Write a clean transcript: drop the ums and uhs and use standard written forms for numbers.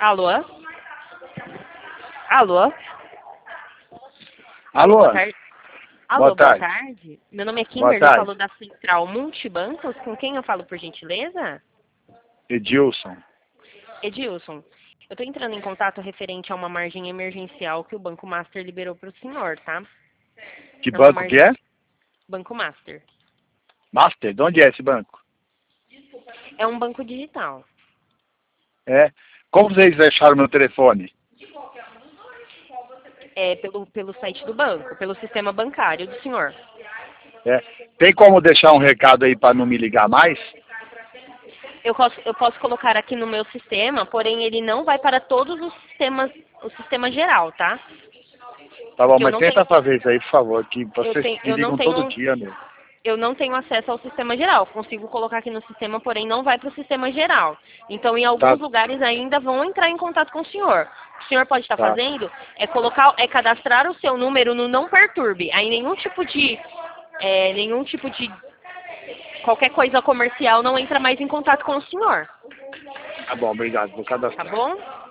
Alô? Alô? Alô? Boa tarde. Alô, Boa tarde. boa tarde. Meu nome é Boa Kimberly, eu tarde. falo da Central Multibancos. Com quem eu falo, por gentileza? Edilson. Edilson, eu estou entrando em contato referente a uma margem emergencial que o Banco Master liberou para o senhor, tá? Que É uma banco que margem... é? Banco Master. Master? De onde é esse banco? É um banco digital. É. Como vocês acharam meu telefone? É pelo site do banco, pelo sistema bancário do senhor. É. Tem como deixar um recado aí para não me ligar mais? Eu posso colocar aqui no meu sistema, porém ele não vai para todos os sistemas, o sistema geral, tá? Tá bom, Porque mas tenta fazer isso aí, por favor, que vocês me ligam todo dia, meu. eu não tenho acesso ao sistema geral. Consigo colocar aqui no sistema, porém não vai para o sistema geral. Então, em Tá, alguns lugares ainda vão entrar em contato com o senhor. O que o senhor pode estar tá. fazendo é cadastrar o seu número no Não Perturbe. Aí nenhum tipo de qualquer coisa comercial não entra mais em contato com o senhor. Tá bom, obrigado. Vou Tá cadastrar. bom?